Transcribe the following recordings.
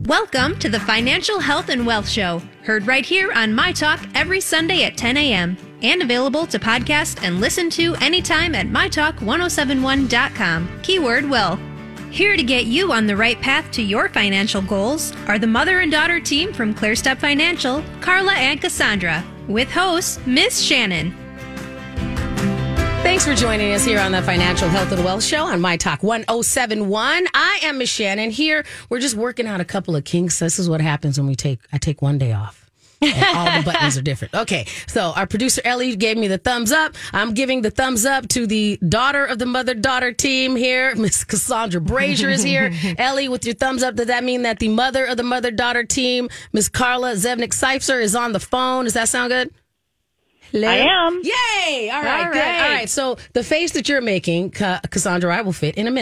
Welcome to the Financial Health and Wealth Show, heard right here on My Talk every Sunday at 10 a.m. and available to podcast and listen to anytime at mytalk1071.com. Keyword will. Here to get you on the right path to your financial goals are the mother and daughter team from ClearStep Financial, Carla and Cassandra, with host Miss Shannon. Thanks for joining us here on the Financial Health and Wealth Show on My Talk 1071. I am Miss Shannon. Here, we're just working out a couple of kinks. This is what happens when I take one day off. And all the buttons are different. Okay, so our producer Ellie gave me the thumbs up. I'm giving the thumbs up to the daughter of the mother-daughter team here. Miss Cassandra Brazier is here. Ellie, with your thumbs up, does that mean that the mother of the mother-daughter team, Miss Carla Zevnik-Seifzer, is on the phone? Does that sound good? Hello? I am. Yay! All right, good. All right, so the face that you're making, Cassandra, I will fix in a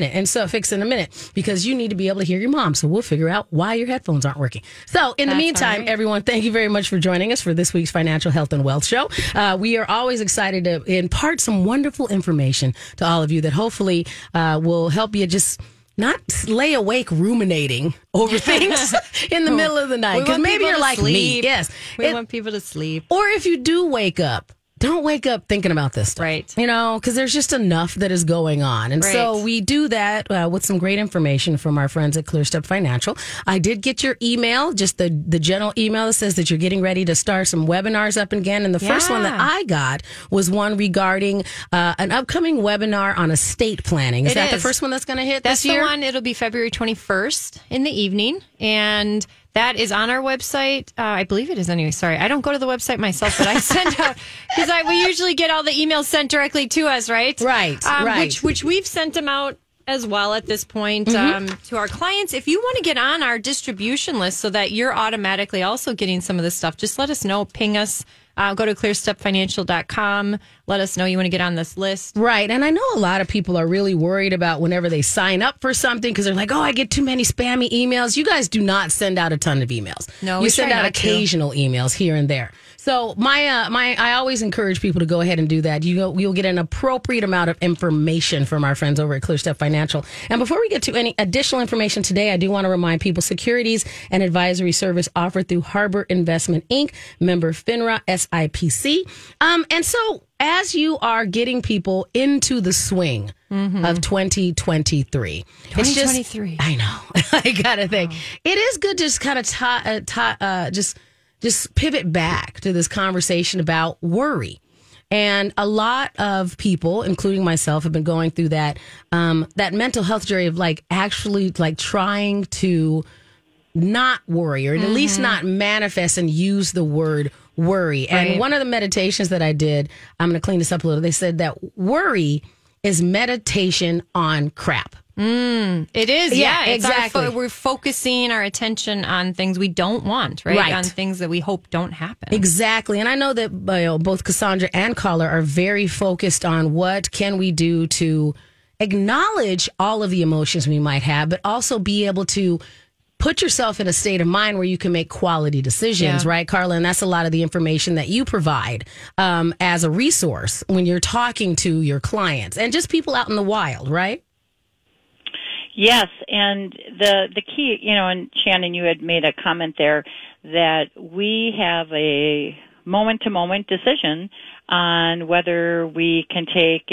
minute because you need to be able to hear your mom. So we'll figure out why your headphones aren't working. So in the meantime, everyone, thank you very much for joining us for this week's Financial Health and Wealth Show. We are always excited to impart some wonderful information to all of you that hopefully will help you just not lay awake ruminating over things in the middle of the night. Because maybe you're like me. Yes. We want people to sleep. Or if you do wake up, don't wake up thinking about this stuff. Right. You know, because there's just enough that is going on. And so we do that with some great information from our friends at ClearStep Financial. I did get your email, just the general email that says that you're getting ready to start some webinars up again. And the first one that I got was one regarding an upcoming webinar on estate planning. Is that the first one that's going to hit this year? That's the one. It'll be February 21st in the evening. And that is on our website. I believe it is anyway. Sorry, I don't go to the website myself, but I send out because we usually get all the emails sent directly to us, right? Right. Which we've sent them out as well at this point to our clients. If you want to get on our distribution list so that you're automatically also getting some of this stuff, just let us know. Ping us. Go to clearstepfinancial.com. Let us know you want to get on this list. Right. And I know a lot of people are really worried about whenever they sign up for something because they're like, I get too many spammy emails. You guys do not send out a ton of emails. No, you send out occasional emails here and there. So I always encourage people to go ahead and do that. You'll get an appropriate amount of information from our friends over at ClearStep Financial. And before we get to any additional information today, I do want to remind people securities and advisory service offered through Harbor Investment Inc., member FINRA, SIPC. And so as you are getting people into the swing of 2023. 2023. I know. I got to think. It is good to just kind of just pivot back to this conversation about worry. And a lot of people, including myself, have been going through that mental health journey of actually trying to not worry or at least not manifest and use the word worry. Right. And one of the meditations that I did, I'm going to clean this up a little. They said that worry is meditation on crap. It is. Yeah, exactly. We're focusing our attention on things we don't want, right? On things that we hope don't happen. Exactly. And I know that both Cassandra and Carla are very focused on what can we do to acknowledge all of the emotions we might have, but also be able to put yourself in a state of mind where you can make quality decisions, right, Carla? And that's a lot of the information that you provide as a resource when you're talking to your clients and just people out in the wild, right? Yes, and the key, and Shannon, you had made a comment there that we have a moment-to-moment decision on whether we can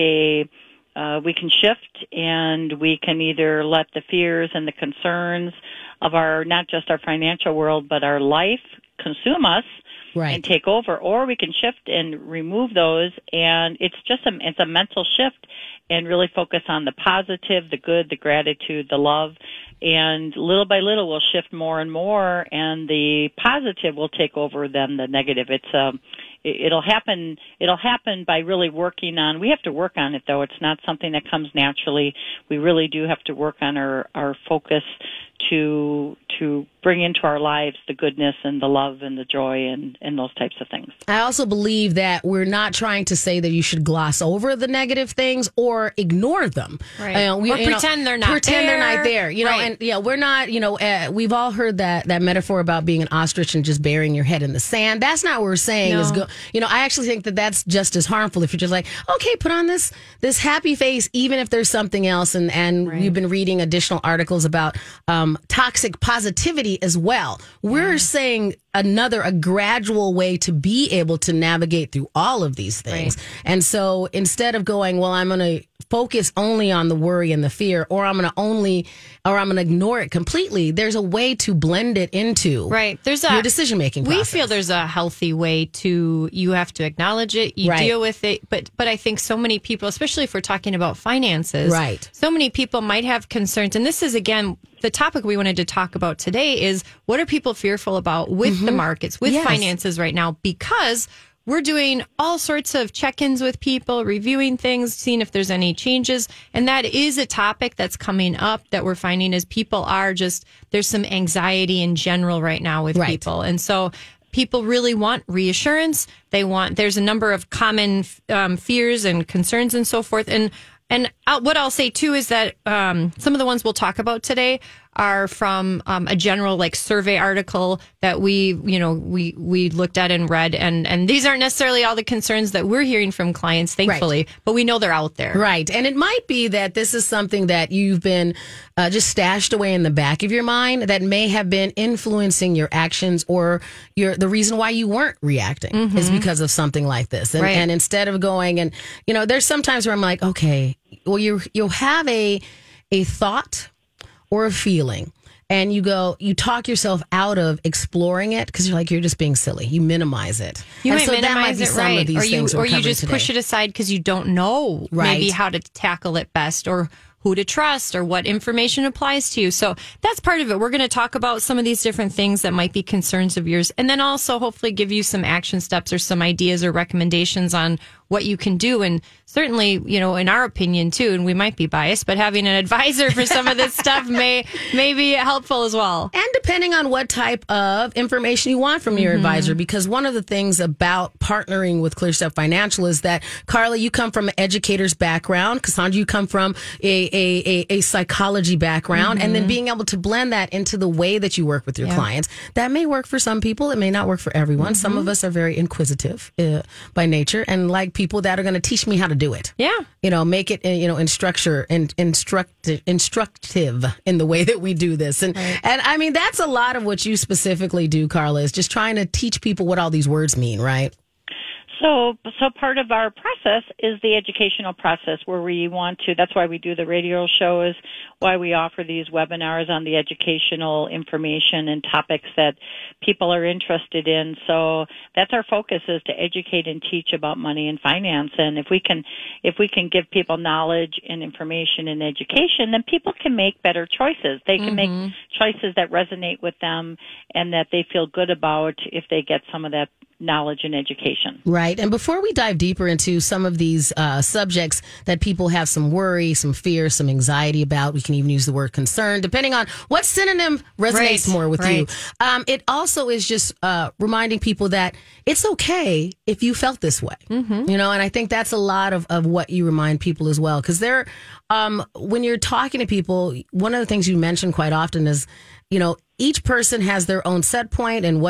we can shift and we can either let the fears and the concerns of not just our financial world, but our life consume us and take over, or we can shift and remove those. And it's a mental shift and really focus on the positive, the good, the gratitude, the love. And little by little, we'll shift more and more, and the positive will take over than the negative. It'll happen by really working on. We have to work on it, though. It's not something that comes naturally. We really do have to work on our focus to bring into our lives the goodness and the love and the joy and those types of things. I also believe that we're not trying to say that you should gloss over the negative things or ignore them. Right. Or pretend they're not there. And we're not, we've all heard that metaphor about being an ostrich and just burying your head in the sand. That's not what we're saying. I actually think that that's just as harmful if you're just like, okay, put on this happy face, even if there's something else. And we've been reading additional articles about toxic positivity anxiety as well. We're saying a gradual way to be able to navigate through all of these things. Right. And so instead of going, well, I'm going to focus only on the worry and the fear, or I'm going to ignore it completely, there's a way to blend it into your decision-making process. We feel there's a healthy way to, you have to acknowledge it, you deal with it, but I think so many people, especially if we're talking about finances, so many people might have concerns, and this is, again, the topic we wanted to talk about today is, what are people fearful about with the markets, with finances right now? Because we're doing all sorts of check-ins with people, reviewing things, seeing if there's any changes. And that is a topic that's coming up that we're finding is people are just, there's some anxiety in general right now with people. And so people really want reassurance. There's a number of common fears and concerns and so forth. And what I'll say too is that some of the ones we'll talk about today are from a general survey article that we looked at and read, and these aren't necessarily all the concerns that we're hearing from clients, thankfully, but we know they're out there. Right. And it might be that this is something that you've been just stashed away in the back of your mind that may have been influencing your actions, or the reason why you weren't reacting is because of something like this. And, and instead of going and, there's sometimes where I'm like, okay, well, you'll have a thought or a feeling, and you talk yourself out of exploring it because you're just being silly. You minimize it. You and might so minimize that might be it, some of these things or you just today. push it aside because you don't know maybe how to tackle it best, or who to trust, or what information applies to you. So that's part of it. We're going to talk about some of these different things that might be concerns of yours, and then also hopefully give you some action steps or some ideas or recommendations on what you can do. And certainly, in our opinion too, and we might be biased, but having an advisor for some of this stuff may be helpful as well. And depending on what type of information you want from your advisor, because one of the things about partnering with ClearStep Financial is that, Carla, you come from an educator's background. Cassandra, you come from a psychology background, and then being able to blend that into the way that you work with your clients. That may work for some people. It may not work for everyone. Some of us are very inquisitive by nature, and like people that are going to teach me how to do it. Yeah. Make it, instructive in the way that we do this. And I mean, that's a lot of what you specifically do, Carla, is just trying to teach people what all these words mean, right? So part of our process is the educational process where we want to, that's why we do the radio shows, why we offer these webinars on the educational information and topics that people are interested in. So that's our focus, is to educate and teach about money and finance. And if we can give people knowledge and information and education, then people can make better choices. They can make choices that resonate with them and that they feel good about if they get some of that knowledge and education. Right. And before we dive deeper into some of these subjects that people have some worry, some fear, some anxiety about, we can even use the word concern, depending on what synonym resonates more with you. It also is just reminding people that it's okay if you felt this way, and I think that's a lot of what you remind people as well. Because when you're talking to people, one of the things you mention quite often is, each person has their own set point and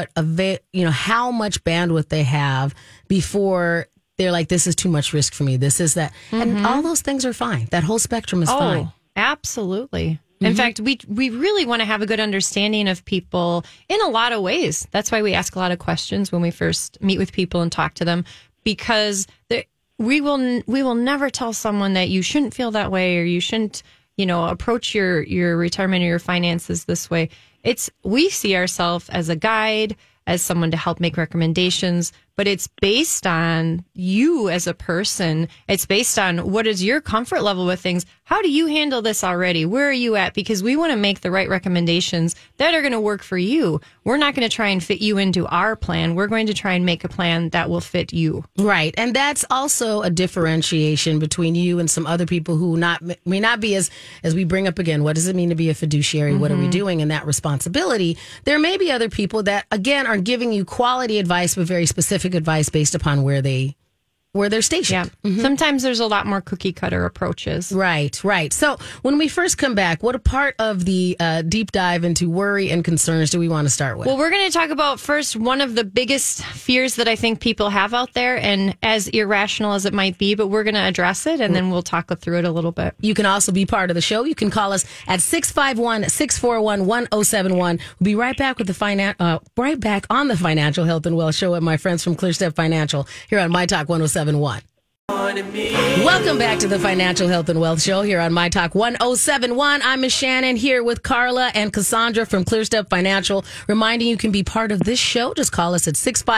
how much bandwidth they have before they're like, this is too much risk for me. This is that. And all those things are fine. That whole spectrum is fine. Absolutely. In fact, we really want to have a good understanding of people in a lot of ways. That's why we ask a lot of questions when we first meet with people and talk to them, because we will never tell someone that you shouldn't feel that way, or you shouldn't, approach your retirement or your finances this way. We see ourselves as a guide, as someone to help make recommendations, but it's based on you as a person. It's based on what is your comfort level with things. How do you handle this already? Where are you at? Because we want to make the right recommendations that are going to work for you. We're not going to try and fit you into our plan. We're going to try and make a plan that will fit you. Right. And that's also a differentiation between you and some other people who may not be as we bring up again, what does it mean to be a fiduciary? What are we doing in that responsibility? There may be other people that, again, are giving you quality advice, but very specific advice based upon where they where they're stationed. Yeah. Sometimes there's a lot more cookie cutter approaches. Right, right. So when we first come back, what a part of the deep dive into worry and concerns do we want to start with? Well, we're going to talk about first one of the biggest fears that I think people have out there, and as irrational as it might be, but we're going to address it, and then we'll talk through it a little bit. You can also be part of the show. You can call us at 651-641-1071. We'll be right back with the right back on the Financial Health and Wealth Show with my friends from ClearStep Financial here on My Talk 1071. Welcome back to the Financial Health and Wealth Show here on My Talk 1071. I'm Miss Shannon here with Carla and Cassandra from ClearStep Financial, reminding you can be part of this show. Just call us at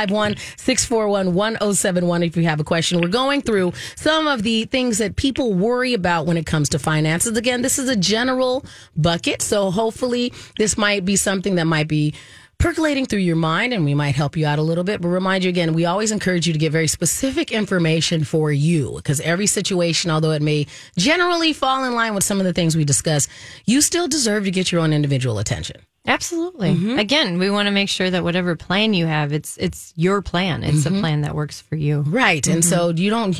651-641-1071 if you have a question. We're going through some of the things that people worry about when it comes to finances. Again, this is a general bucket, so hopefully this might be something that might be percolating through your mind, and we might help you out a little bit. But remind you again, we always encourage you to get very specific information for you, because every situation, although it may generally fall in line with some of the things we discuss, you still deserve to get your own individual attention. Absolutely. Again, we want to make sure that whatever plan you have, it's your plan. It's a plan that works for you. Right. And so you don't,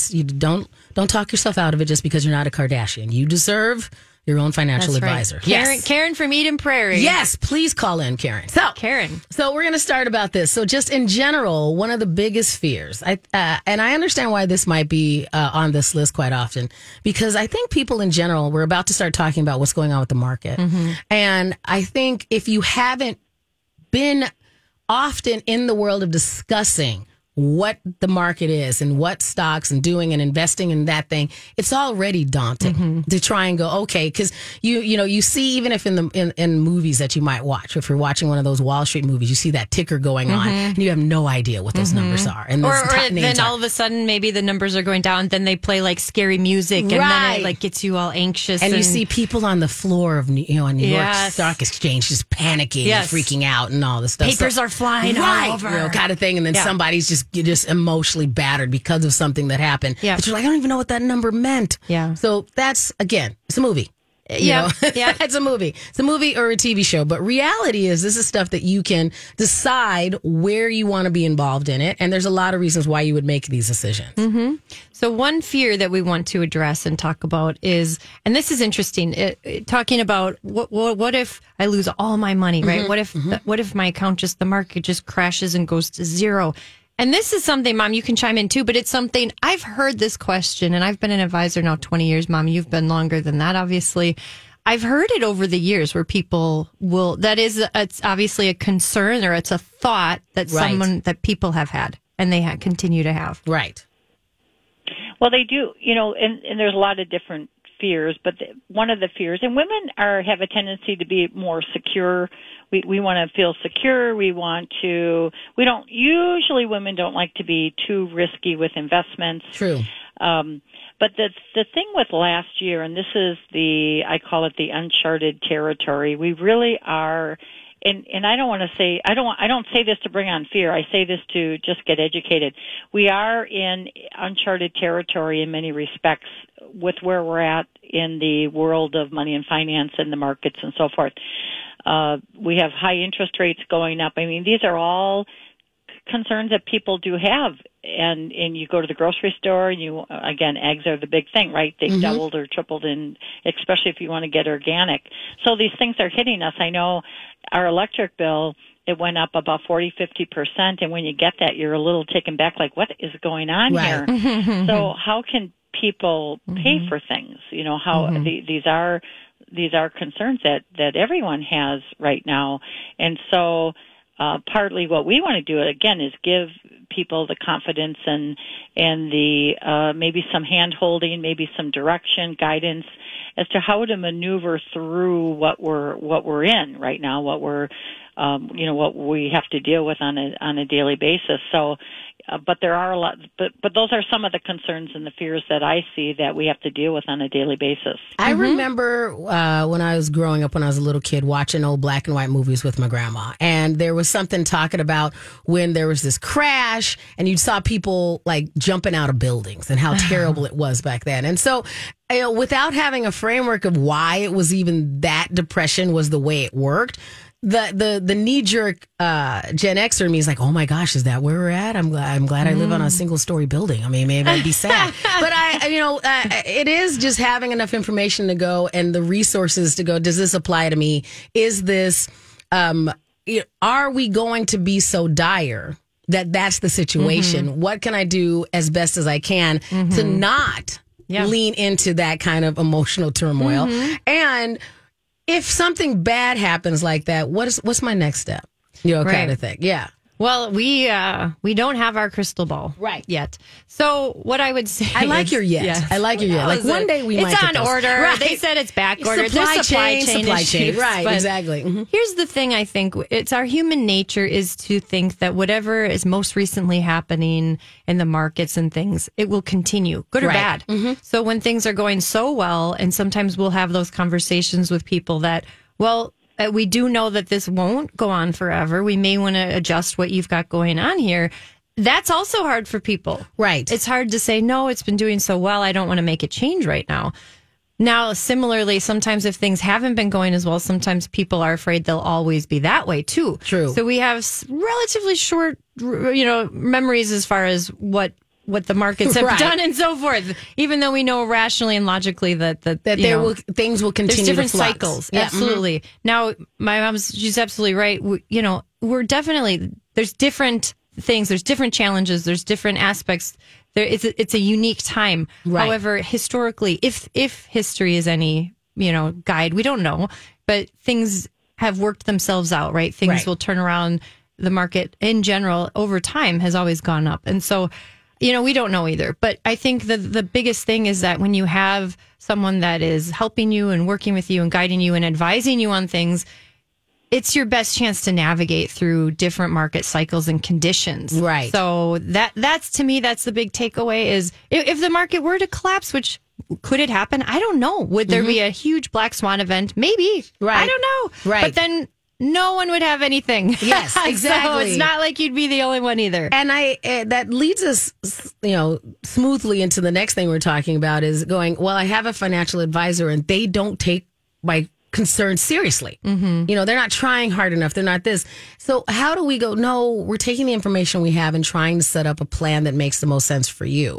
don't talk yourself out of it just because you're not a Kardashian. You deserve your own financial advisor. Right. Yes. Karen from Eden Prairie. Yes, please call in, Karen. So we're going to start about this. So just in general, one of the biggest fears, and I understand why this might be on this list quite often, because I think people in general, we're about to start talking about what's going on with the market. And I think if you haven't been often in the world of discussing what the market is and what stocks and doing and investing in that thing, it's already daunting to try and go, okay, because you see, even if in movies that you might watch, if you're watching one of those Wall Street movies, you see that ticker going on and you have no idea what those numbers are. And or then all of a sudden maybe the numbers are going down, then they play like scary music, and then it like gets you all anxious. And you see people on the floor of New York Stock Exchange just panicking and freaking out and all this stuff. Papers are flying all over. Kind of thing. And then somebody's just emotionally battered because of something that happened. Yeah. But you're like, I don't even know what that number meant. Yeah. So that's, again, it's a movie. It's a movie. It's a movie or a TV show. But reality is, this is stuff that you can decide where you want to be involved in it. And there's a lot of reasons why you would make these decisions. So one fear that we want to address and talk about is, and this is interesting, talking about what if I lose all my money, right? What if my account the market just crashes and goes to zero? And this is something, Mom, you can chime in too, but it's something I've heard this question, and I've been an advisor now 20 years. Mom, you've been longer than that, obviously. I've heard it over the years where people it's obviously a concern, or it's a thought that that people have had and they continue to have. Right. Well, they do, and there's a lot of different fears, but one of the fears, and women have a tendency to be more secure. We want to feel secure. Women don't like to be too risky with investments. True. But the thing with last year, and this is I call it the uncharted territory. We really are, and I don't want to say, I don't say this to bring on fear. I say this to just get educated. We are in uncharted territory in many respects with where we're at in the world of money and finance and the markets and so forth. We have high interest rates going up. I mean, these are all concerns that people do have. And you go to the grocery store, and again, eggs are the big thing, right? They've doubled or tripled, especially if you want to get organic. So these things are hitting us. I know our electric bill, it went up about 40-50%. And when you get that, you're a little taken back, like, what is going on here? So how can people pay for things? These are concerns that everyone has right now. And so partly what we want to do, again, is give people the confidence and the maybe some hand-holding, maybe some direction, guidance as to how to maneuver through what we're in right now, what we have to deal with on a daily basis. So, but there are a lot, but those are some of the concerns and the fears that I see that we have to deal with on a daily basis. I remember when I was growing up, when I was a little kid, watching old black and white movies with my grandma, and there was something talking about when there was this crash, and you saw people like jumping out of buildings and how terrible it was back then. And so, without having a framework of why it was even that depression was the way it worked, the knee jerk Gen Xer in me is like, oh my gosh, is that where we're at? I'm glad I live on a single story building. I mean, maybe I'd be sad, but it is just having enough information to go and the resources to go. Does this apply to me? Is this? Are we going to be so dire that that's the situation? What can I do as best as I can to not lean into that kind of emotional turmoil? And if something bad happens like that, what's my next step? Kind of thing. Yeah. Well, we don't have our crystal ball yet. So what I would say, I like your yet. Yes. I like your yet. Like one day we might. It's on get those. order. Right. They said it's back ordered. Supply chain. Issues, Right. but Exactly. Here's the thing. I think it's our human nature is to think that whatever is most recently happening in the markets and things, it will continue, good or bad. So when things are going so well, and sometimes we'll have those conversations with people that, well, we do know that this won't go on forever. We may want to adjust what you've got going on here. That's also hard for people. Right. It's hard to say, no, it's been doing so well. I don't want to make a change right now. Now, similarly, sometimes if things haven't been going as well, sometimes people are afraid they'll always be that way too. True. So we have relatively short, memories as far as what the markets have done and so forth, even though we know rationally and logically that things will continue. There's different to flux. cycles. Yeah. Absolutely. Now, my she's absolutely right. We're definitely, there's different things, there's different challenges, there's different aspects. It's a unique time. Right. However, historically, if history is any, guide, we don't know, but things have worked themselves out, right? Things will turn around. The market in general over time has always gone up. And so, we don't know either. But I think the biggest thing is that when you have someone that is helping you and working with you and guiding you and advising you on things, it's your best chance to navigate through different market cycles and conditions. Right. So that's to me, that's the big takeaway is if the market were to collapse, which could it happen? I don't know. Would there be a huge black swan event? Maybe. Right. I don't know. Right. But then no one would have anything. Yes, exactly. So it's not like you'd be the only one either. And that leads us, smoothly into the next thing we're talking about is going, well, I have a financial advisor and they don't take my concerns seriously. They're not trying hard enough. They're not this. So how do we go, no, we're taking the information we have and trying to set up a plan that makes the most sense for you.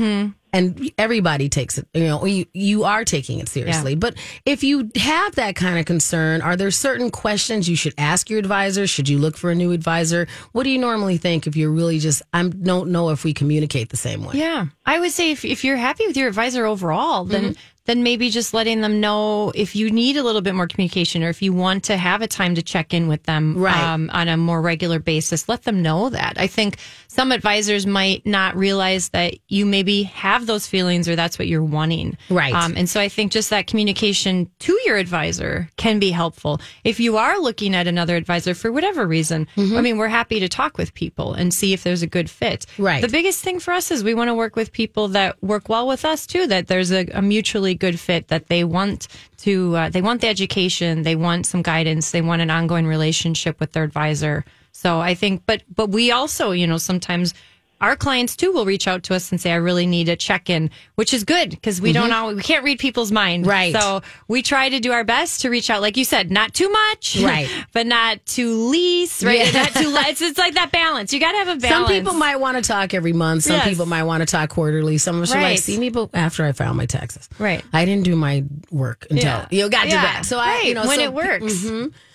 And everybody takes it, you are taking it seriously. Yeah. But if you have that kind of concern, are there certain questions you should ask your advisor? Should you look for a new advisor? What do you normally think if you're really I don't know if we communicate the same way? Yeah. I would say if you're happy with your advisor overall, then maybe just letting them know if you need a little bit more communication or if you want to have a time to check in with them on a more regular basis, let them know that. I think some advisors might not realize that you maybe have those feelings or that's what you're wanting. Right. And so I think just that communication to your advisor can be helpful. If you are looking at another advisor for whatever reason, I mean, we're happy to talk with people and see if there's a good fit. Right. The biggest thing for us is we want to work with people that work well with us too, that there's a mutually good fit, that they want to, they want the education, they want some guidance, they want an ongoing relationship with their advisor. So I think, but we also, sometimes our clients too will reach out to us and say, I really need a check-in, which is good because we don't always, we can't read people's mind. Right. So we try to do our best to reach out, like you said, not too much, right, but not too least, right? Yeah. Not too less. It's like that balance. You got to have a balance. Some people might want to talk every month. Some people might want to talk quarterly. Some of us are like, see me after I file my taxes. Right. I didn't do my work until you got to do that. So when it works.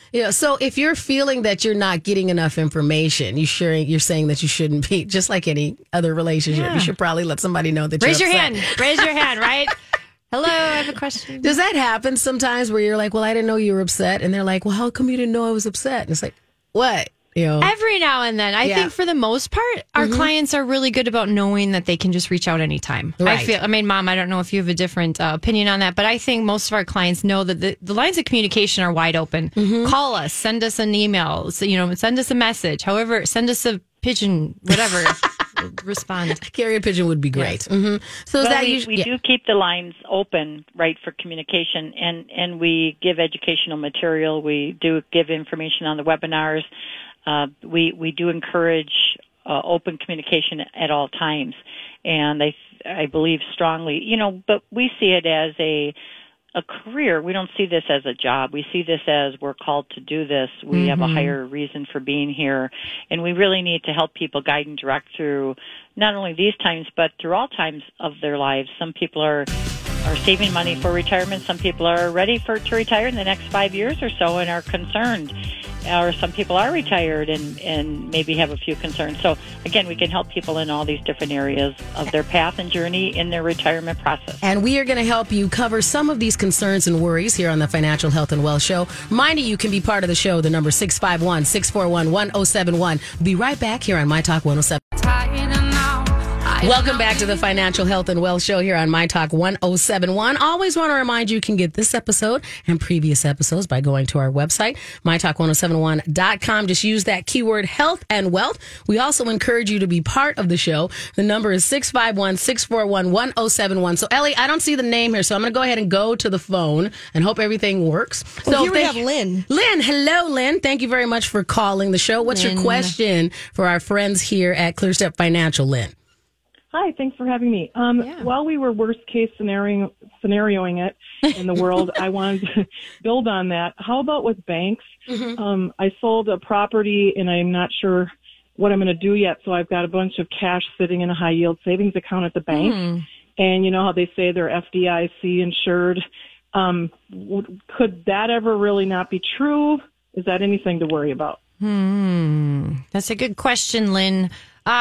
So if you're feeling that you're not getting enough information, you're saying that you shouldn't be, just like any other relationship. You should probably let somebody know that Raise you're your upset. hand. Raise your hand, right? Hello, I have a question. Does that happen sometimes where you're like, well, I didn't know you were upset? And they're like, well, how come you didn't know I was upset? And it's like, what? Every now and then. I think for the most part, our clients are really good about knowing that they can just reach out anytime. Right. Mom, I don't know if you have a different opinion on that, but I think most of our clients know that the lines of communication are wide open. Call us, send us an email, send us a message. However, send us a pigeon, whatever. Respond. Carrier pigeon would be great. Yes. So well, we do keep the lines open, right, for communication, and we give educational material. We do give information on the webinars. We do encourage open communication at all times, and I believe strongly, but we see it as a career. We don't see this as a job. We see this as we're called to do this. We have a higher reason for being here. And we really need to help people guide and direct through not only these times, but through all times of their lives. Some people are saving money for retirement. Some people are ready to retire in the next 5 years or so and are concerned. Or some people are retired and maybe have a few concerns. So, again, we can help people in all these different areas of their path and journey in their retirement process. And we are going to help you cover some of these concerns and worries here on the Financial Health and Wealth Show. Reminding you can be part of the show. The number 651-641-1071. We'll be right back here on My Talk 107. Welcome back to the Financial Health and Wealth Show here on My Talk 1071. Always want to remind you can get this episode and previous episodes by going to our website, mytalk1071.com. Just use that keyword health and wealth. We also encourage you to be part of the show. The number is 651-641-1071. So, Ellie, I don't see the name here, so I'm going to go ahead and go to the phone and hope everything works. Well, here we have Lynn. Lynn, hello, Lynn. Thank you very much for calling the show. What's your question for our friends here at ClearStep Financial, Lynn? Hi, thanks for having me. While we were worst case scenarioing it in the world, I wanted to build on that. How about with banks? I sold a property and I'm not sure what I'm going to do yet. So I've got a bunch of cash sitting in a high yield savings account at the bank. And you know how they say they're FDIC insured. Could that ever really not be true? Is that anything to worry about? That's a good question, Lynn.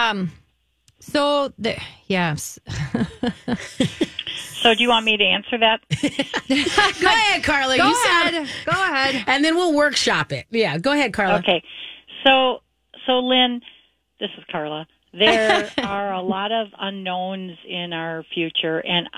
Yes. So do you want me to answer that? Go ahead, Carla. Go ahead. And then we'll workshop it. Yeah, go ahead, Carla. Okay. So Lynn, this is Carla. There are a lot of unknowns in our future, and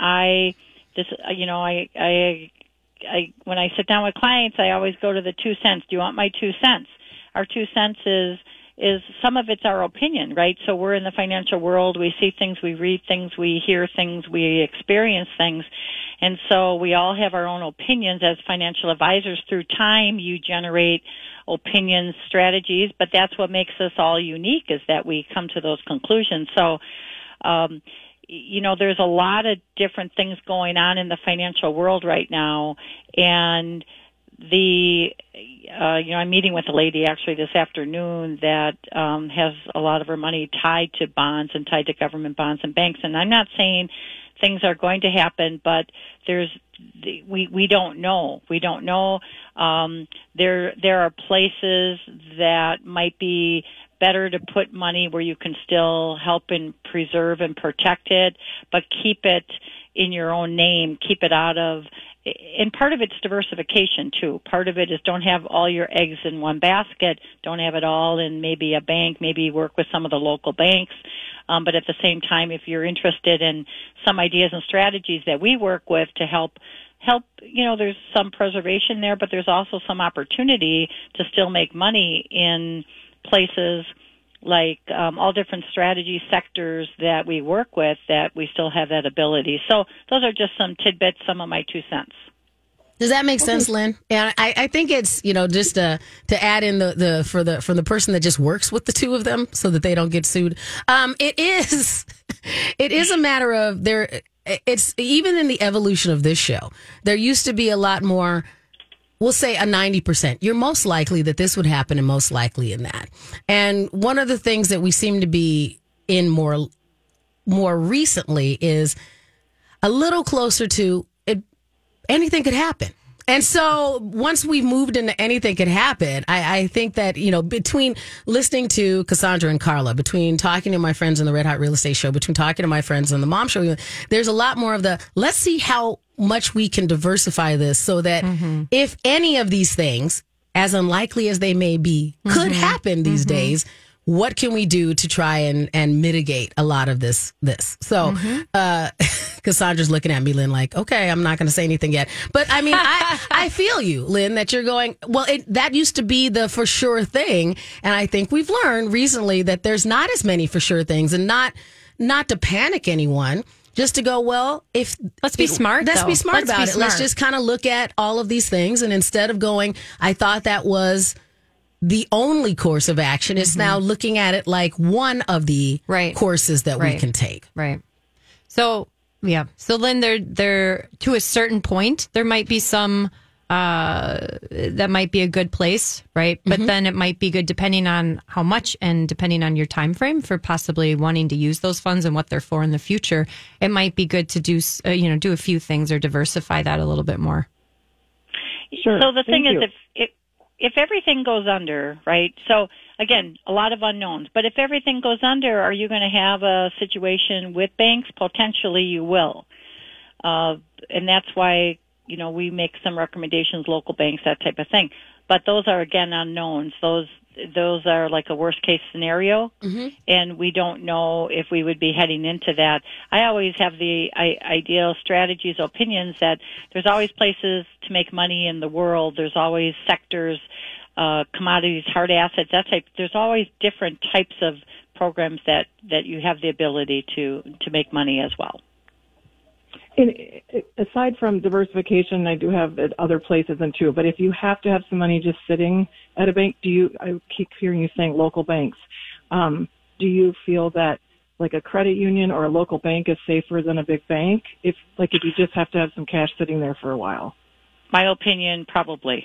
when I sit down with clients, I always go to the 2 cents. Do you want my 2 cents? Our 2 cents is some of it's our opinion, right? So we're in the financial world. We see things, we read things, we hear things, we experience things. And so we all have our own opinions as financial advisors. Through time, you generate opinions, strategies, but that's what makes us all unique is that we come to those conclusions. So, there's a lot of different things going on in the financial world right now. And I'm meeting with a lady actually this afternoon that has a lot of her money tied to bonds and tied to government bonds and banks. And I'm not saying things are going to happen, but we don't know. We don't know. There are places that might be better to put money where you can still help and preserve and protect it, but keep it in your own name, keep it out of. And part of it's diversification, too. Part of it is don't have all your eggs in one basket. Don't have it all in maybe a bank. Maybe work with some of the local banks. But at the same time, if you're interested in some ideas and strategies that we work with to help, there's some preservation there, but there's also some opportunity to still make money in places like all different strategy sectors that we work with, that we still have that ability. So those are just some tidbits, some of my 2 cents. Does that make sense, Lynn? Yeah, I think it's, just to add in from the person that just works with the two of them so that they don't get sued. It is a matter of it's even in the evolution of this show, there used to be a lot more. We'll say a 90%. You're most likely that this would happen and most likely in that. And one of the things that we seem to be in more recently is a little closer to it. Anything could happen. And so once we've moved into anything could happen, I think that, between listening to Cassandra and Carla, between talking to my friends on the Red Hot Real Estate Show, between talking to my friends on the Mom Show, there's a lot more of let's see how much we can diversify this so that if any of these things, as unlikely as they may be, could happen these days, what can we do to try and mitigate a lot of this? So, Cassandra's looking at me, Lynn, like, okay, I'm not going to say anything yet. But I mean, I feel you, Lynn, that you're going, well, that used to be the for sure thing. And I think we've learned recently that there's not as many for sure things, and not to panic anyone. Just to go, well, let's be smart. Let's be smart about it. Let's just kind of look at all of these things. And instead of going, I thought that was the only course of action, is now looking at it like one of the courses that we can take. Right. So Yeah. So Lynn, there to a certain point, there might be some that might be a good place, right? But then it might be good depending on how much and depending on your time frame for possibly wanting to use those funds and what they're for in the future. It might be good to do do a few things or diversify that a little bit more. Sure. So the thing Thank is, if everything goes under, right? So again, a lot of unknowns. But if everything goes under, are you going to have a situation with banks? Potentially, you will, and that's why we make some recommendations, local banks, that type of thing. But those are again unknowns. Those are like a worst case scenario, and we don't know if we would be heading into that. I always have the ideal strategies, opinions that there's always places to make money in the world. There's always sectors, commodities, hard assets, that type. There's always different types of programs that you have the ability to make money as well. And aside from diversification, I do have it other places in too. But if you have to have some money just sitting at a bank, I keep hearing you saying local banks. Do you feel that like a credit union or a local bank is safer than a big bank? If you just have to have some cash sitting there for a while? My opinion, probably.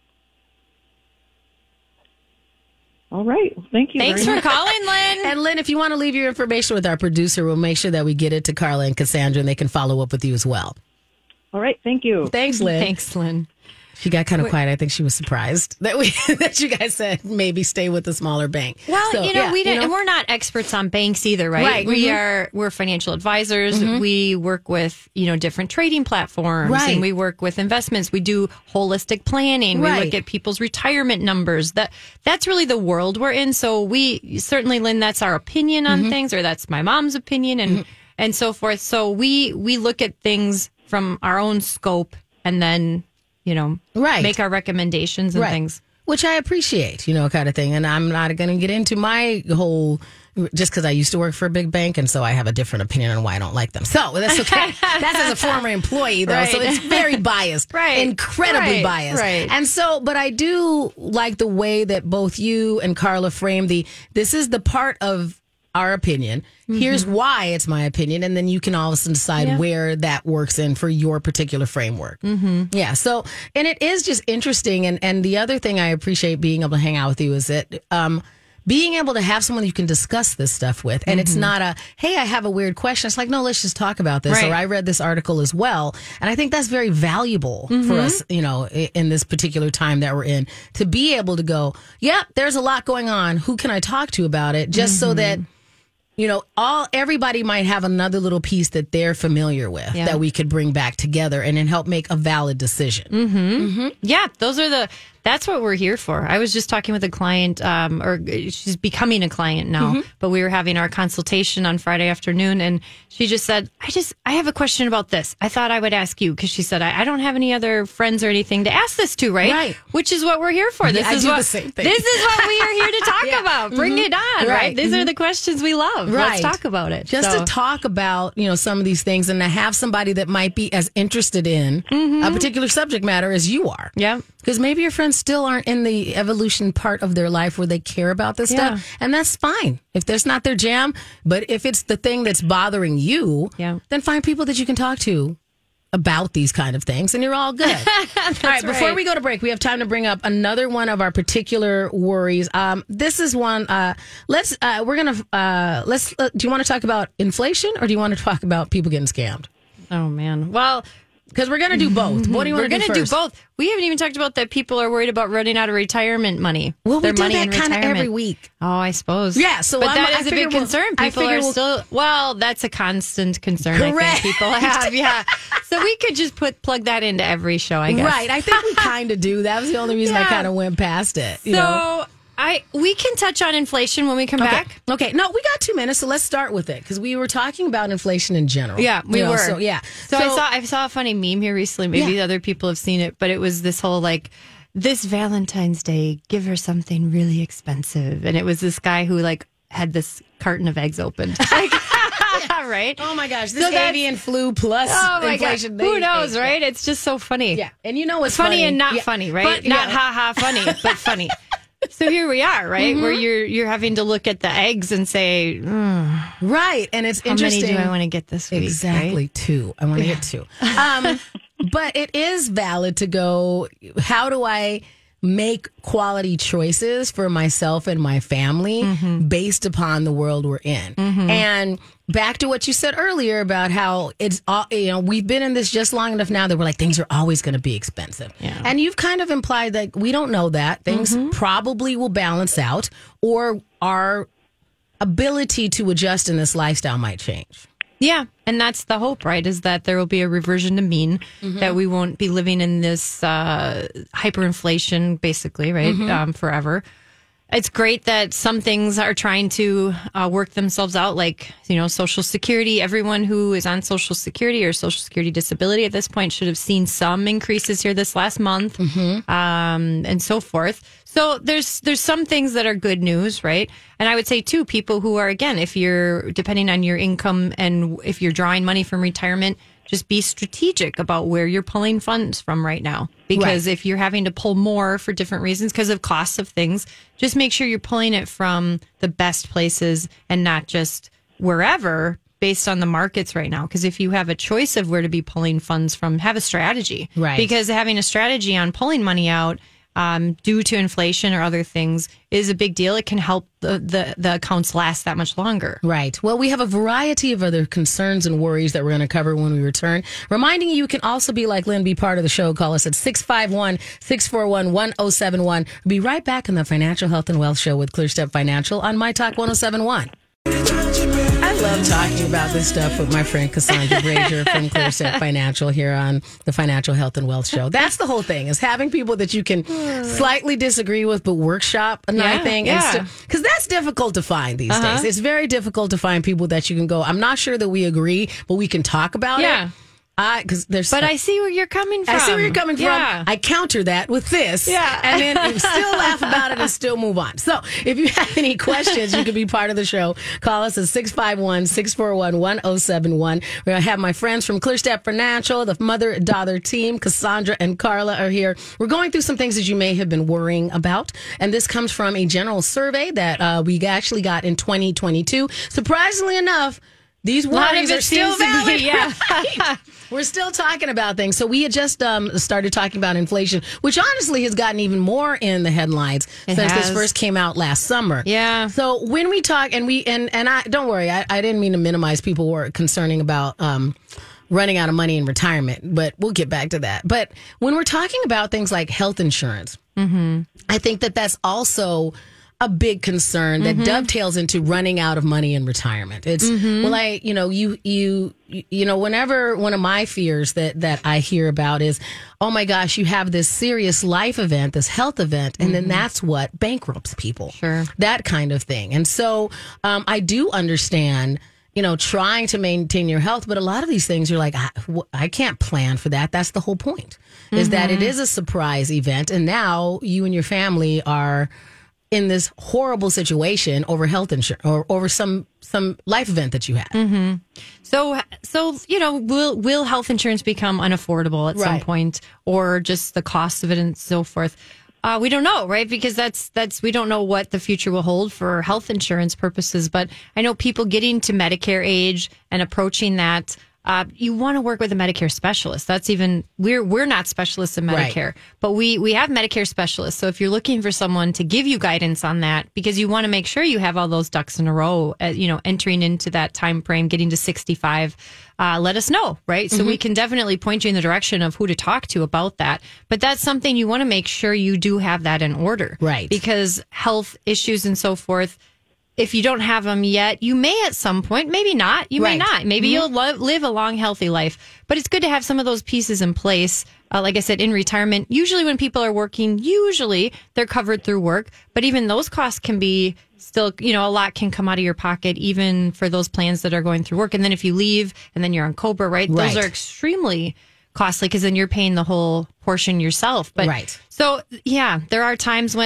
All right. Thank you. Thanks for calling, Lynn. And Lynn, if you want to leave your information with our producer, we'll make sure that we get it to Carla and Cassandra, and they can follow up with you as well. All right. Thank you. Thanks, Lynn. Thanks, Lynn. She got kind of quiet. I think she was surprised that that you guys said maybe stay with the smaller bank. Well, So, we didn't. And we're not experts on banks either, right? Right. We're financial advisors. We work with different trading platforms, Right. and we work with investments. We do holistic planning. We Right. look at people's retirement numbers. That's really the world we're in. So we certainly, Lynn, that's our opinion on things, or that's my mom's opinion, and so forth. So we look at things from our own scope, and then Right. make our recommendations and things. Which I appreciate, kind of thing. And I'm not going to get into my whole, just because I used to work for a big bank, and so I have a different opinion on why I don't like them. So that's okay. That's as a former employee, though. Right. So it's very biased. Right. Incredibly Right. biased. Right. And so, but I do like the way that both you and Carla frame this is the part of our opinion. Here's why it's my opinion. And then you can all of a sudden decide where that works in for your particular framework. Yeah. So, and it is just interesting. And the other thing I appreciate being able to hang out with you is that, being able to have someone you can discuss this stuff with. And it's not hey, I have a weird question. It's like, no, let's just talk about this. Right. Or I read this article as well. And I think that's very valuable for us, in this particular time that we're in, to be able to go, there's a lot going on. Who can I talk to about it? Just so that, everybody might have another little piece that they're familiar with that we could bring back together and then help make a valid decision. Yeah, that's what we're here for. I was just talking with a client, or she's becoming a client now, but we were having our consultation on Friday afternoon, and she just said, I have a question about this. I thought I would ask you, because she said, I don't have any other friends or anything to ask this to, right? Right. Which is what we're here for. This is the same thing. This is what we are here to talk about. Bring it on, right? These are the questions we love. Let's talk about it. Just to talk about, some of these things, and to have somebody that might be as interested in a particular subject matter as you are. Yeah. Because maybe your friends still aren't in the evolution part of their life where they care about this stuff. And that's fine. If that's not their jam, but if it's the thing that's bothering you, then find people that you can talk to about these kind of things, and you're all good. All right, before we go to break, we have time to bring up another one of our particular worries. This is one. Do you want to talk about inflation, or do you want to talk about people getting scammed? Oh man. Well, because we're going to do both. What do you want to do first? We're going to do both. We haven't even talked about that people are worried about running out of retirement money. Well, we do money that in kind of retirement. every week. Oh, I suppose. Yeah, so but that is a big concern. People are still. Well, that's a constant concern. Correct. I think people have. Yeah. So we could just plug that into every show, I guess. Right. I think we kind of do. That was the only reason I kind of went past it. We can touch on inflation when we come back. Okay. No, we got 2 minutes, so let's start with it, because we were talking about inflation in general. Yeah, we were. So, yeah. So I saw a funny meme here recently. Maybe other people have seen it, but it was this whole this Valentine's Day, give her something really expensive, and it was this guy who had this carton of eggs opened. Right? Oh my gosh, this avian flu plus inflation. Who knows, right? It's just so funny. Yeah, and what's funny and not funny, right? Not ha ha funny, but funny. So here we are, right? Where you're having to look at the eggs and say, right. And it's how interesting. many do I want to get this week? Exactly, right? 2. I want to get 2. But it is valid to go, how do I make quality choices for myself and my family based upon the world we're in? And back to what you said earlier about how it's, we've been in this just long enough now that we're like, things are always going to be expensive. Yeah. And you've kind of implied that we don't know that. Things probably will balance out, or our ability to adjust in this lifestyle might change. Yeah, and that's the hope, right? Is that there will be a reversion to mean, that we won't be living in this hyperinflation, basically, right, forever. It's great that some things are trying to work themselves out, like, Social Security. Everyone who is on Social Security or Social Security disability at this point should have seen some increases here this last month, and so forth. So there's some things that are good news, right? And I would say, too, people who are, again, if you're depending on your income and if you're drawing money from retirement, just be strategic about where you're pulling funds from right now. Because if you're having to pull more for different reasons because of costs of things, just make sure you're pulling it from the best places and not just wherever based on the markets right now. Because if you have a choice of where to be pulling funds from, have a strategy. Right. Because having a strategy on pulling money out due to inflation or other things is a big deal. It can help the accounts last that much longer. Right. Well, we have a variety of other concerns and worries that we're going to cover when we return. Reminding you can also be like Lynn, be part of the show. Call us at 651-641-1071. We'll be right back in the Financial Health and Wealth Show with ClearStep Financial on My Talk 1071. I love talking about this stuff with my friend Cassandra Brazier from ClearStep Financial here on the Financial Health and Wealth Show. That's the whole thing, is having people that you can slightly disagree with, but workshop another thing. Because that's difficult to find these days. It's very difficult to find people that you can go, I'm not sure that we agree, but we can talk about it. But I see where you're coming from. I see where you're coming from. I counter that with this. And then you still laugh about it and still move on. So if you have any questions, you can be part of the show. Call us at 651-641-1071. We're going to have my friends from ClearStep Financial, the mother-daughter team, Cassandra and Carla are here. We're going through some things that you may have been worrying about. And this comes from a general survey that we actually got in 2022. Surprisingly enough, these worries are still valid. Right? We're still talking about things. So we had just started talking about inflation, which honestly has gotten even more in the headlines since this first came out last summer. Yeah. So when we talk, and I don't worry, I didn't mean to minimize people who are concerning about running out of money in retirement, but we'll get back to that. But when we're talking about things like health insurance, I think that that's also a big concern that dovetails into running out of money in retirement. It's whenever one of my fears that I hear about is, oh my gosh, you have this serious life event, this health event, and then that's what bankrupts people. Sure. That kind of thing. And so I do understand, trying to maintain your health, but a lot of these things you're like, I can't plan for that. That's the whole point, is that it is a surprise event. And now you and your family are in this horrible situation over health insurance or over some life event that you had. So will health insurance become unaffordable at some point, or just the cost of it and so forth? We don't know, right? Because that's we don't know what the future will hold for health insurance purposes. But I know people getting to Medicare age and approaching that. You want to work with a Medicare specialist. That's even, we're not specialists in Medicare, but we have Medicare specialists. So if you're looking for someone to give you guidance on that, because you want to make sure you have all those ducks in a row, entering into that time frame, getting to 65, let us know, right? So we can definitely point you in the direction of who to talk to about that. But that's something you want to make sure you do have that in order. Right. Because health issues and so forth, if you don't have them yet, you may at some point, maybe not. You may not. Maybe you'll live a long, healthy life. But it's good to have some of those pieces in place. Like I said, in retirement, usually when people are working, they're covered through work. But even those costs can be still, a lot can come out of your pocket, even for those plans that are going through work. And then if you leave and then you're on COBRA, right? Those are extremely costly because then you're paying the whole portion yourself. But so, there are times when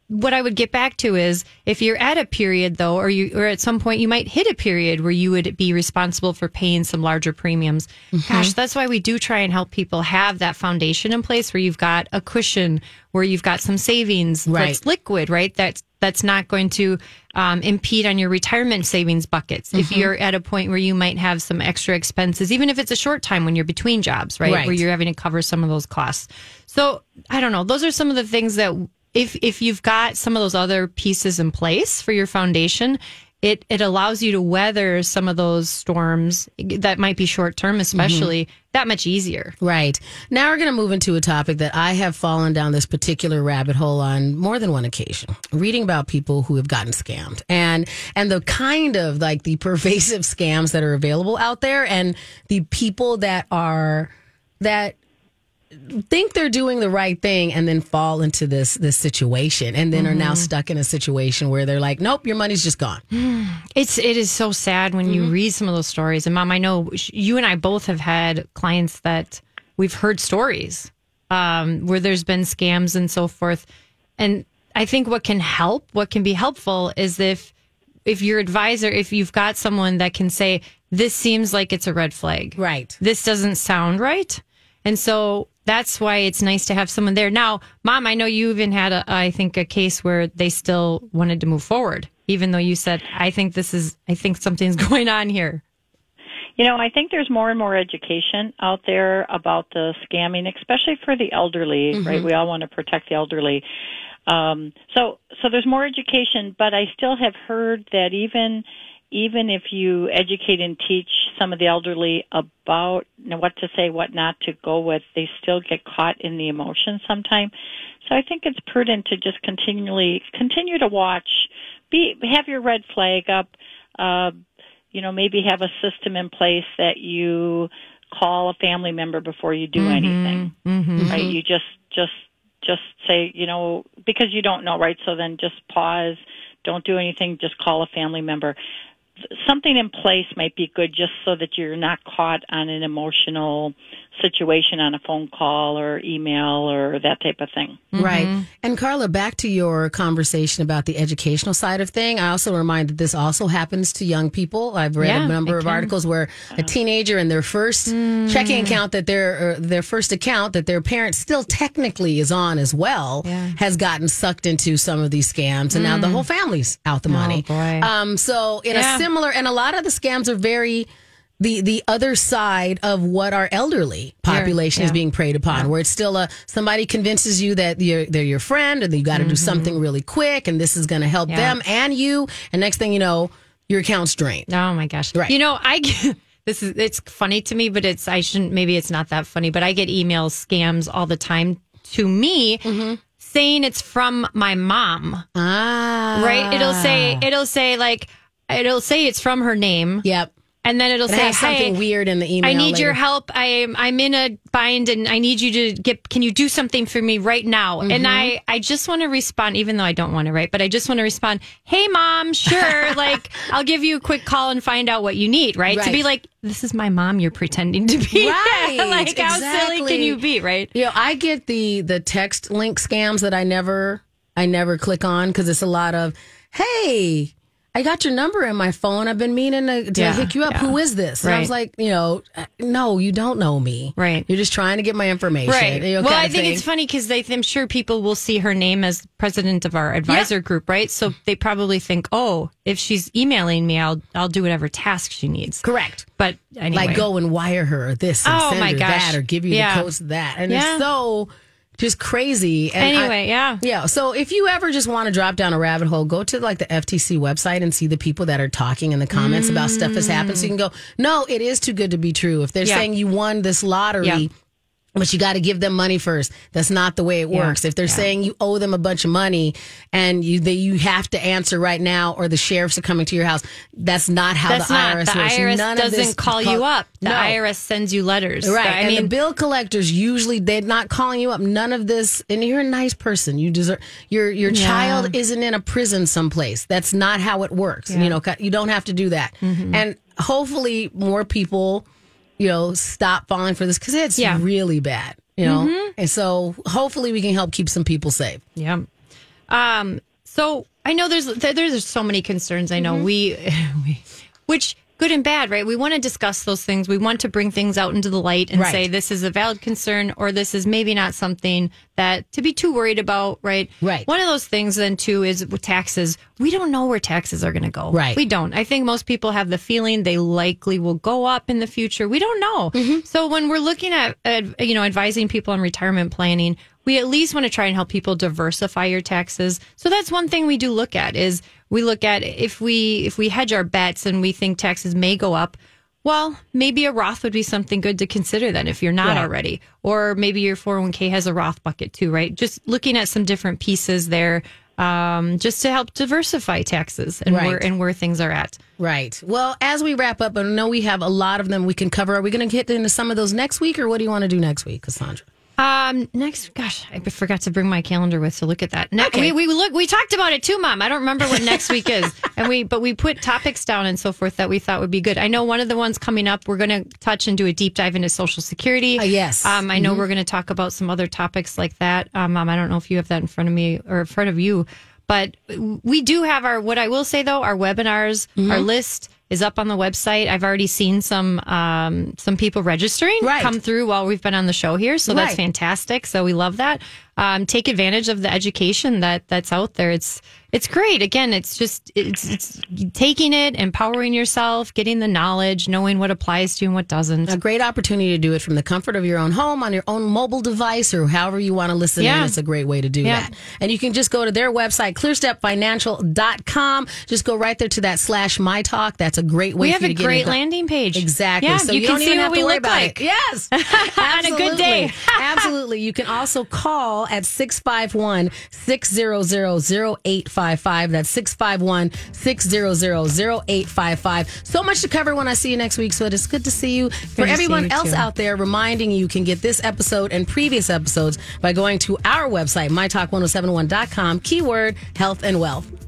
what I would get back to is if you're at a period though, or at some point you might hit a period where you would be responsible for paying some larger premiums. Gosh, that's why we do try and help people have that foundation in place where you've got a cushion, where you've got some savings that's liquid, right? That's not going to impede on your retirement savings buckets. If you're at a point where you might have some extra expenses, even if it's a short time when you're between jobs, right? Where you're having to cover some of those costs. So I don't know. Those are some of the things that if you've got some of those other pieces in place for your foundation, it allows you to weather some of those storms that might be short term, especially that much easier. Right. Now we're going to move into a topic that I have fallen down this particular rabbit hole on more than one occasion, reading about people who have gotten scammed and the kind of like the pervasive scams that are available out there, and the people that think they're doing the right thing and then fall into this situation, and then are now stuck in a situation where they're like, nope, your money's just gone. It is so sad when you read some of those stories. And Mom, I know you and I both have had clients that we've heard stories where there's been scams and so forth. And I think what can be helpful is if your advisor, if you've got someone that can say, this seems like it's a red flag. Right. This doesn't sound right. And so that's why it's nice to have someone there. Now, Mom, I know you even had a case where they still wanted to move forward, even though you said, I think something's going on here. I think there's more and more education out there about the scamming, especially for the elderly, right? We all want to protect the elderly. So there's more education, but I still have heard that even if you educate and teach some of the elderly about what to say, what not to go with, they still get caught in the emotions sometimes. So I think it's prudent to just continue to watch, have your red flag up, maybe have a system in place that you call a family member before you do anything, right? You just say, because you don't know, right? So then just pause, don't do anything, just call a family member. Something in place might be good just so that you're not caught on an emotional situation on a phone call or email or that type of thing. Right. And Carla, back to your conversation about the educational side of thing. I also remind that this also happens to young people. I've read a number of articles where a teenager in their first checking account their first account that their parent still technically is on as well has gotten sucked into some of these scams, and now the whole family's out the money. So in a similar, and a lot of the scams are very the other side of what our elderly population is being preyed upon, where it's still somebody convinces you that they're your friend, or that you got to do something really quick, and this is going to help them and you, and next thing you know, your account's drained. Oh my gosh! Right. It's funny to me, but maybe it's not that funny, but I get emails, scams all the time to me. Saying it's from my mom. Right? It'll say it's from her name. Yep. And then it'll say, something weird in the email. I need later. your help. I'm in a bind and I need you to can you do something for me right now? And I just want to respond, even though I don't want to write, but I just want to respond, hey mom, sure. I'll give you a quick call and find out what you need, right? To be like, this is my mom you're pretending to be. Right. How silly can you be, right? I get the text link scams that I never click on, because it's a lot of, hey, I got your number in my phone. I've been meaning to hook you up. Who is this? And I was like, no, you don't know me. Right. You're just trying to get my information. Right. Well, I think it's funny because I'm sure people will see her name as president of our advisor group, right? So they probably think, oh, if she's emailing me, I'll do whatever task she needs. Correct. But anyway. Like go and wire her this and send her that, or give you the codes to that. And it's so just crazy. And So if you ever just want to drop down a rabbit hole, go to the FTC website and see the people that are talking in the comments about stuff that's happened. So you can go, no, it is too good to be true. If they're saying you won this lottery, but you got to give them money first, that's not the way it works. If they're saying you owe them a bunch of money and you have to answer right now, or the sheriffs are coming to your house, that's not how the IRS works. The IRS doesn't call you up. The IRS sends you letters. Right. The bill collectors, usually they're not calling you up. None of this. And you're a nice person. You deserve, your child isn't in a prison someplace. That's not how it works. You don't have to do that. And hopefully more people stop falling for this, because it's really bad, And so hopefully we can help keep some people safe. Yeah. So I know there's so many concerns. I know which good and bad, right? We want to discuss those things. We want to bring things out into the light and say this is a valid concern or this is maybe not something that to be too worried about, right? Right. One of those things then too is with taxes. We don't know where taxes are going to go. Right. We don't. I think most people have the feeling they likely will go up in the future. We don't know. So when we're looking at advising people on retirement planning, we at least want to try and help people diversify your taxes. So that's one thing we do look at is we look at if we hedge our bets and we think taxes may go up, well, maybe a Roth would be something good to consider then if you're not already. Or maybe your 401k has a Roth bucket too, right? Just looking at some different pieces there just to help diversify taxes and where things are at. Right. Well, as we wrap up, I know we have a lot of them we can cover. Are we going to get into some of those next week or what do you want to do next week, Cassandra? Next, gosh, I forgot to bring my calendar with, so look at that. Okay. We talked about it too, Mom. I don't remember what next week is. But we put topics down and so forth that we thought would be good. I know one of the ones coming up, we're going to touch and do a deep dive into Social Security. Yes. I know we're going to talk about some other topics like that. Mom, I don't know if you have that in front of me or in front of you, but we do have what I will say though, our webinars, our list is up on the website. I've already seen some people registering come through while we've been on the show here. So that's fantastic. So we love that. Take advantage of the education that's out there. It's great. Again, it's taking it, empowering yourself, getting the knowledge, knowing what applies to you and what doesn't. A great opportunity to do it from the comfort of your own home, on your own mobile device, or however you want to listen in. It's a great way to do that. And you can just go to their website, clearstepfinancial.com. Just go right there to that /mytalk. That's a great way for you to get We have a great landing page. Exactly. Yeah, so you don't can even see have what to we worry look about like. it. Yes. On a good day. Absolutely. You can also call at 651-600-0855. That's 651-600-0855. So much to cover when I see you next week. So it is good to see you. For everyone else out there, reminding you can get this episode and previous episodes by going to our website, mytalk1071.com, keyword health and wealth.